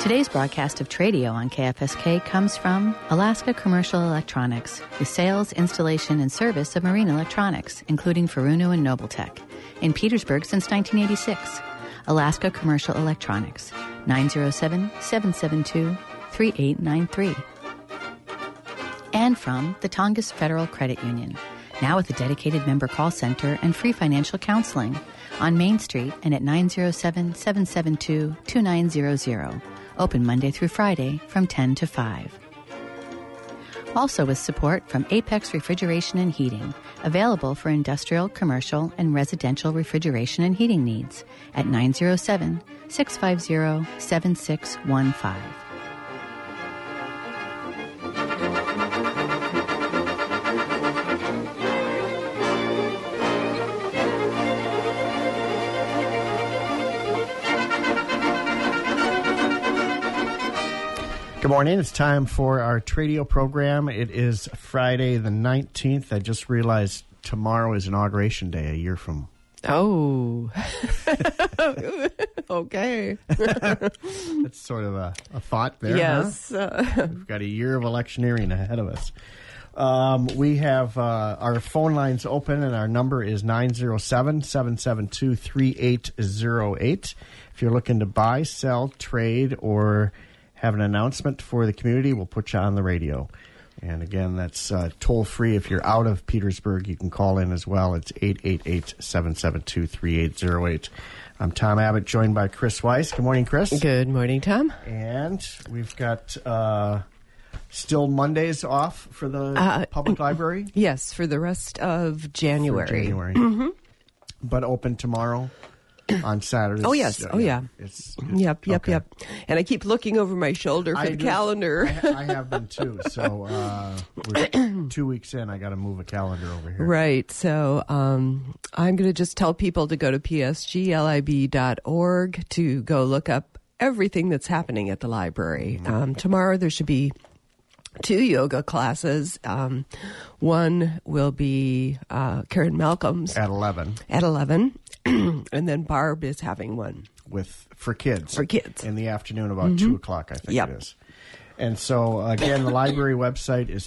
Today's broadcast of Tradio on KFSK comes from Alaska Commercial Electronics, the sales, installation, and service of marine electronics, including Furuno and Nobletech. In Petersburg since 1986. Alaska Commercial Electronics, 907-772-3893. And from the Tongass Federal Credit Union, now with a dedicated member call center and free financial counseling on Main Street and at 907-772-2900. Open Monday through Friday from 10 to 5. Also with support from Apex Refrigeration and Heating, available for industrial, commercial, and residential refrigeration and heating needs at 907-650-7615. Good morning. It's time for our Tradio program. It is Friday the 19th. I just realized tomorrow is Inauguration Day, a year from... Oh. Okay. That's sort of a thought there. Yes. Huh? We've got a year of electioneering ahead of us. We have our phone lines open, and our number is 907-772-3808. If you're looking to buy, sell, trade, or have an announcement for the community, we'll put you on the radio. And again, that's toll-free. If you're out of Petersburg, you can call in as well. It's 888-772-3808. I'm Tom Abbott, joined by Chris Weiss. Good morning, Chris. Good morning, Tom. And we've got still Mondays off for the public library? Yes, for the rest of January. For January. Mm-hmm. But open tomorrow? On Saturdays. Oh, yes. Oh, yeah. It's Yep. okay. And I keep looking over my shoulder for the calendar. I have been, too. So we're 2 weeks in. I got to move a calendar over here. Right. So I'm going to just tell people to go to psglib.org to go look up everything that's happening at the library. Tomorrow there should be 2 yoga classes. One will be Karen Malcolm's. At 11. And then Barb is having one. For kids. For kids. In the afternoon, about 2 o'clock, I think it is. And so, again, the library website is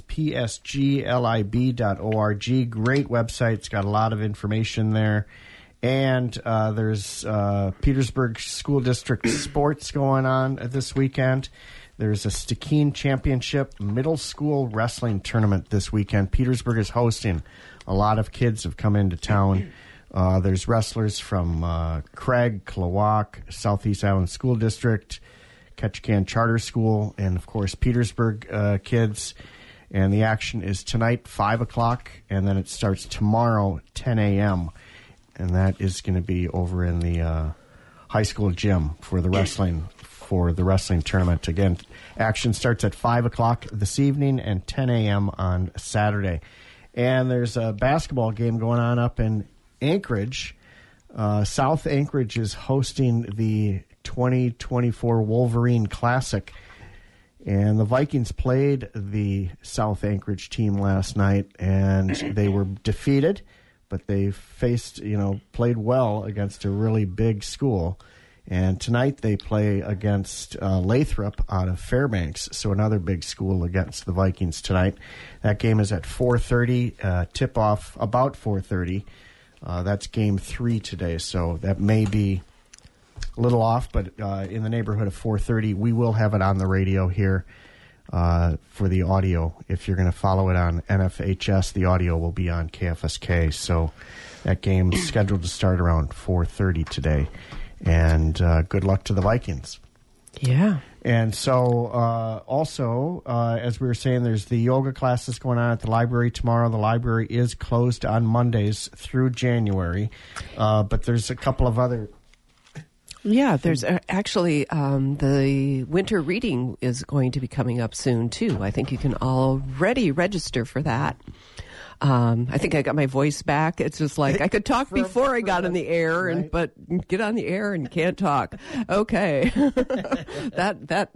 psglib.org. Great website. It's got a lot of information there. And there's Petersburg School District sports going on this weekend. There's a Stikine Championship middle school wrestling tournament this weekend. Petersburg is hosting. A lot of kids have come into town. There's wrestlers from Craig, Klawak, Southeast Island School District, Ketchikan Charter School, and, of course, Petersburg kids. And the action is tonight, 5 o'clock, and then it starts tomorrow, 10 a.m., and that is going to be over in the high school gym for the wrestling tournament. Again, action starts at 5 o'clock this evening and 10 a.m. on Saturday. And there's a basketball game going on up in Anchorage. South Anchorage is hosting the 2024 Wolverine Classic. And the Vikings played the South Anchorage team last night, and they were defeated, but they played well against a really big school. And tonight they play against Lathrop out of Fairbanks, so another big school against the Vikings tonight. That game is at 4:30, tip-off about 4:30. That's game 3 today, so that may be a little off, but in the neighborhood of 4:30. We will have it on the radio here for the audio. If you're going to follow it on NFHS, the audio will be on KFSK. So that game is scheduled to start around 4:30 today. And good luck to the Vikings. Yeah. And so also, as we were saying, there's the yoga classes going on at the library tomorrow. The library is closed on Mondays through January. But there's a couple of other... Yeah, there's actually the winter reading is going to be coming up soon, too. I think you can already register for that. I think I got my voice back. It's just like I could talk before I got on the air, right? But get on the air and can't talk. Okay, that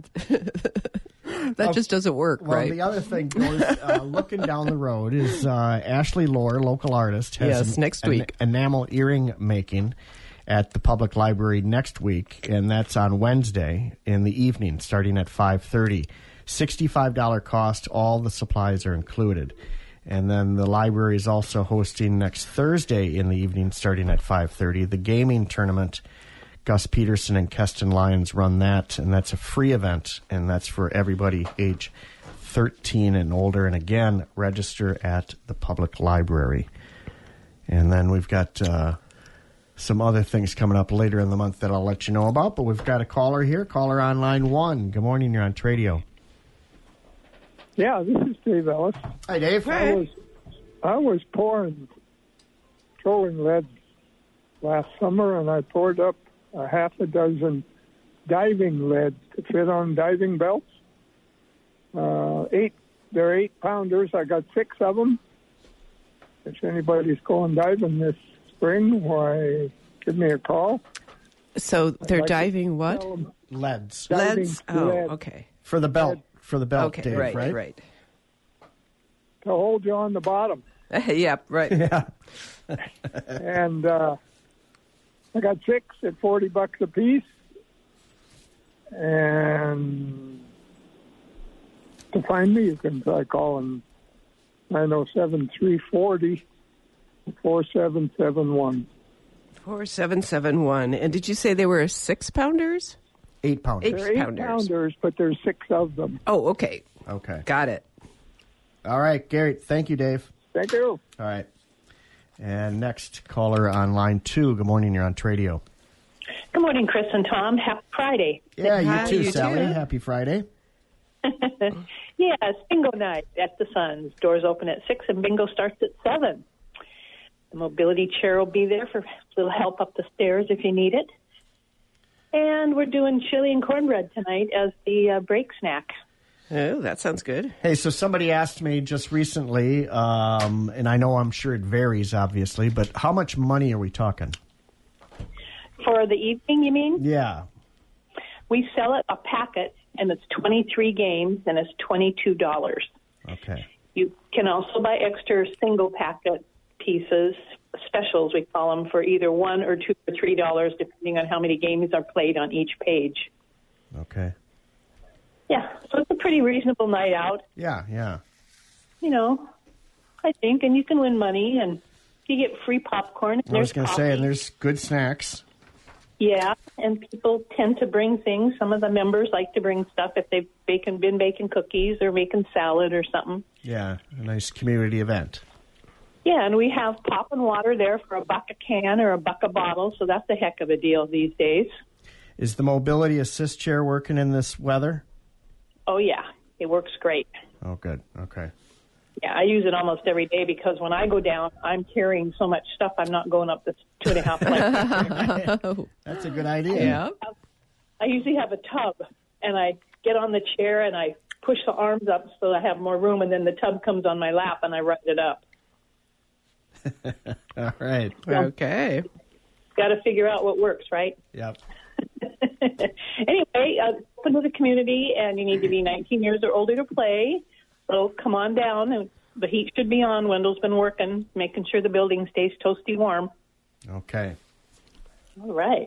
just doesn't work, well, right? The other thing goes, looking down the road is Ashley Lohr, local artist, has next week enamel earring making. at the public library next week, and that's on Wednesday in the evening, starting at 5:30. $65 cost. All the supplies are included. And then the library is also hosting next Thursday in the evening, starting at 5:30, the gaming tournament. Gus Peterson and Keston Lyons run that, and that's a free event, and that's for everybody age 13 and older. And again, register at the public library. And then we've got some other things coming up later in the month that I'll let you know about. But we've got a caller here, caller on line 1. Good morning, you're on Tradio. Yeah, this is Dave Ellis. Hi, Dave. I was throwing lead last summer, and I poured up a half a dozen diving leads to fit on diving belts. They're 8-pounders. I got 6 of them. If anybody's going diving this spring, why, give me a call. So they're diving what? Leads. Leads? Oh, lead. okay. For the belt. For the belt, Okay, Dave, right. To hold you on the bottom. Yeah, right. Yeah. And I got 6 at $40 a piece. And to find me, you can try calling 907-340-4771. 4771. And did you say they were 6-pounders? 8-pounders. They're 8-pounders, but there's 6 of them. Oh, okay. Okay. Got it. All right, Gary. Thank you, Dave. Thank you. All right. And next caller on line 2. Good morning. You're on Tradio. Good morning, Chris and Tom. Happy Friday. Yeah, Hi, you too, you Sally. too. Happy Friday. Yeah, it's bingo night at the Suns. Doors open at 6 and bingo starts at 7. The mobility chair will be there for a little help up the stairs if you need it. And we're doing chili and cornbread tonight as the break snack. Oh, that sounds good. Hey, so somebody asked me just recently, and I know I'm sure it varies, obviously, but how much money are we talking? For the evening, you mean? Yeah. We sell it a packet, and it's 23 games, and it's $22. Okay. You can also buy extra single packet pieces, specials we call them, for either $1 or $2 or $3, depending on how many games are played on each page. Okay. Yeah, so it's a pretty reasonable night out, Yeah. you know, I think, and you can win money, and you get free popcorn. And I was there's going to say, coffee. and there's good snacks. Yeah, and people tend to bring things. Some of the members like to bring stuff if they've been baking cookies or making salad or something. Yeah, a nice community event. Yeah, and we have pop and water there for $1 a can or $1 a bottle, so that's a heck of a deal these days. Is the mobility assist chair working in this weather? Oh, yeah, it works great. Oh, good. Okay. Yeah, I use it almost every day because when I go down, I'm carrying so much stuff, I'm not going up the 2.5 flights. That's a good idea. Yeah. I usually have a tub, and I get on the chair and I push the arms up so I have more room, and then the tub comes on my lap and I ride it up. All right. Okay. Got to figure out what works, right? Yep. Anyway, open to the community, and you need to be 19 years or older to play. So come on down, and the heat should be on. Wendell's been working, making sure the building stays toasty warm. Okay. All right.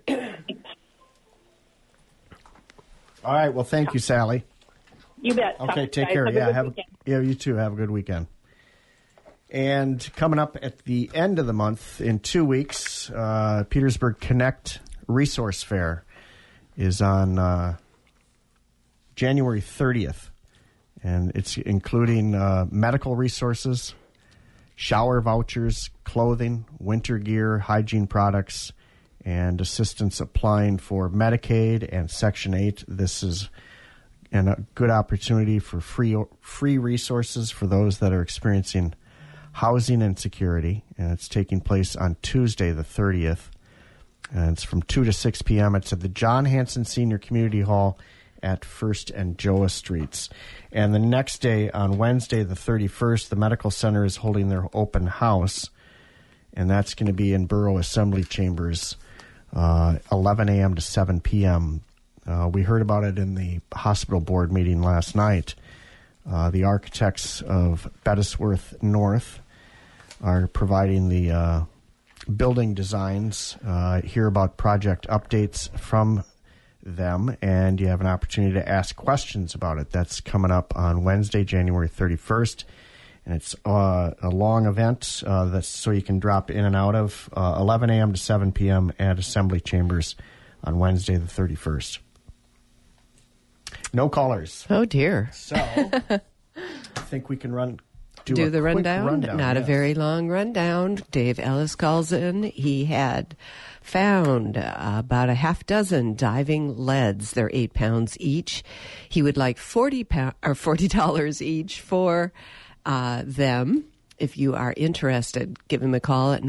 All right. Well, thank you, Sally. You bet. Okay, Talk, take guys. care. Have a good weekend. You too. Have a good weekend. And coming up at the end of the month, in 2 weeks, Petersburg Connect Resource Fair is on January 30th. And it's including medical resources, shower vouchers, clothing, winter gear, hygiene products, and assistance applying for Medicaid and Section 8. This is a good opportunity for free resources for those that are experiencing housing insecurity. And it's taking place on Tuesday, the 30th. And it's from 2 to 6 p.m. It's at the John Hanson Senior Community Hall at 1st and Joa Streets. And the next day, on Wednesday, the 31st, the Medical Center is holding their open house. And that's going to be in Borough Assembly Chambers, 11 a.m. to 7 p.m. We heard about it in the hospital board meeting last night. The architects of Bettisworth North are providing the building designs, hear about project updates from them, and you have an opportunity to ask questions about it. That's coming up on Wednesday, January 31st, and it's a long event that's so you can drop in and out of 11 a.m. to 7 p.m. at Assembly Chambers on Wednesday the 31st. No callers. Oh, dear. So I think we can do the rundown. Not yes. a very long rundown. Dave Ellis calls in. He had found about a half dozen diving leads. They're 8 pounds each. He would like $40 each for them. If you are interested, give him a call at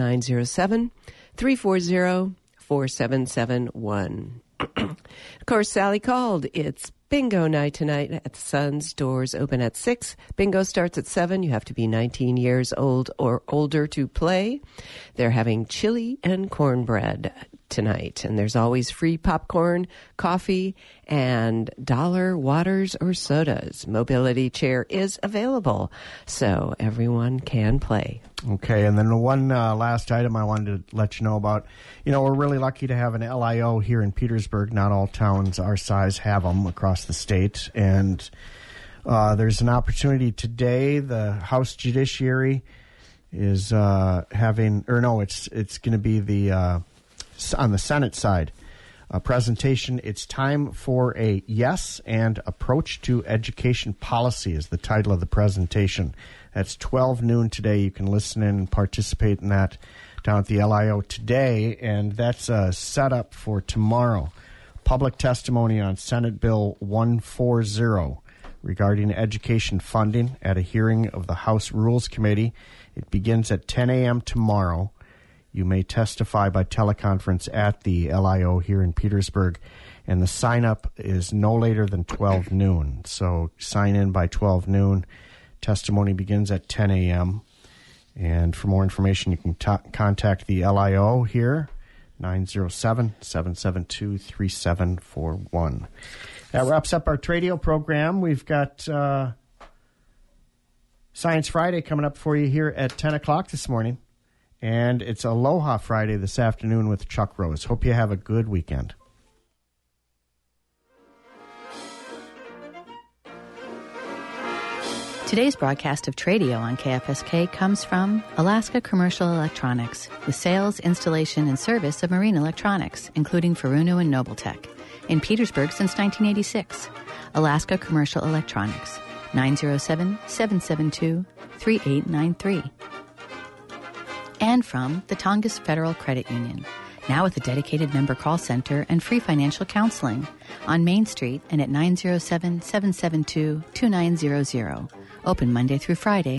907-340-4771. Of course, Sally called. It's bingo night tonight at the Suns. Doors open at 6. Bingo starts at 7. You have to be 19 years old or older to play. They're having chili and cornbread tonight. And there's always free popcorn, coffee, and dollar waters or sodas. Mobility chair is available, so everyone can play. Okay, and then the one last item I wanted to let you know about. We're really lucky to have an LIO here in Petersburg. Not all towns our size have them across the state. And there's an opportunity today. The House Judiciary is it's going to be on the Senate side. A presentation. It's time for a yes and approach to education policy is the title of the presentation. That's 12 noon today. You can listen in and participate in that down at the LIO today, and that's set up for tomorrow. Public testimony on Senate Bill 140 regarding education funding at a hearing of the House Rules Committee. It begins at 10 a.m. tomorrow. You may testify by teleconference at the LIO here in Petersburg, and the sign-up is no later than 12 noon. So sign in by 12 noon. Testimony begins at 10 a.m. And for more information, you can contact the LIO here, 907-772-3741. That wraps up our Tradio program. We've got Science Friday coming up for you here at 10 o'clock this morning. And it's Aloha Friday this afternoon with Chuck Rose. Hope you have a good weekend. Today's broadcast of Tradio on KFSK comes from Alaska Commercial Electronics, with sales, installation, and service of marine electronics, including Furuno and Nobletech. In Petersburg since 1986. Alaska Commercial Electronics, 907-772-3893. And from the Tongass Federal Credit Union, now with a dedicated member call center and free financial counseling on Main Street and at 907-772-2900. Open Monday through Friday.